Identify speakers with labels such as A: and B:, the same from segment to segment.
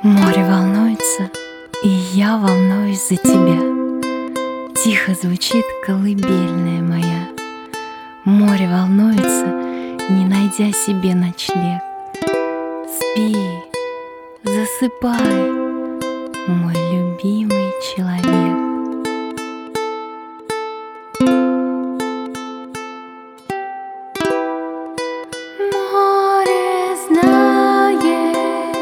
A: Море волнуется, и я волнуюсь за тебя. Тихо звучит колыбельная моя. Море волнуется, не найдя себе ночлег. Спи, засыпай, мой любимый человек. Море знает,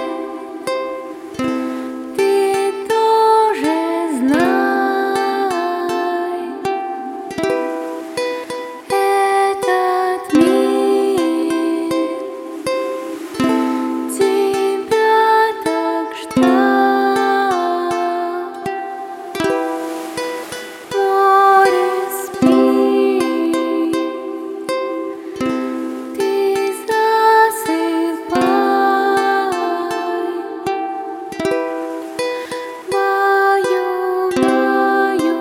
A: ты тоже знай, этот мир тебя так ждал. Море, спи, ты засыпай, баю-баю,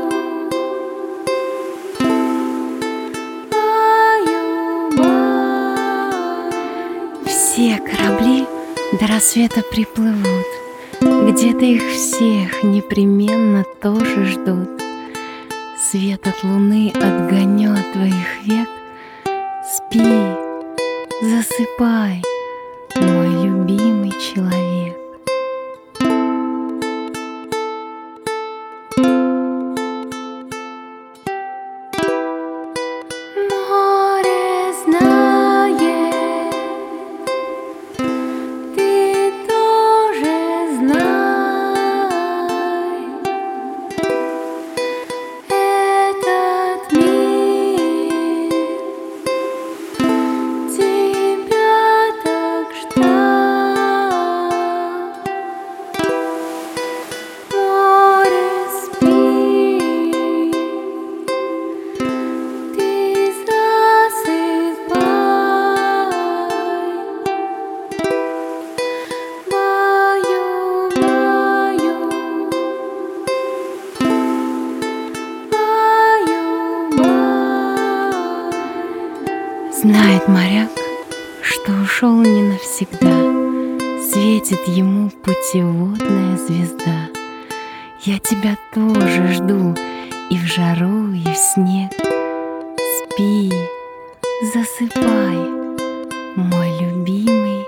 A: баю-баю. Все корабли до рассвета приплывут, где-то их всех непременно тоже ждут. Свет от луны отгоню от твоих век. Спи, засыпай, мой любимый человек. Море знает, ты тоже знай, этот мир тебя так ждал. Море, спи, ты засыпай, баю-баю, баю-баю. Знает моряк, что ушел не навсегда, светит ему путеводная звезда. Я тебя тоже жду и в жару, и в снег. Спи, засыпай, мой любимый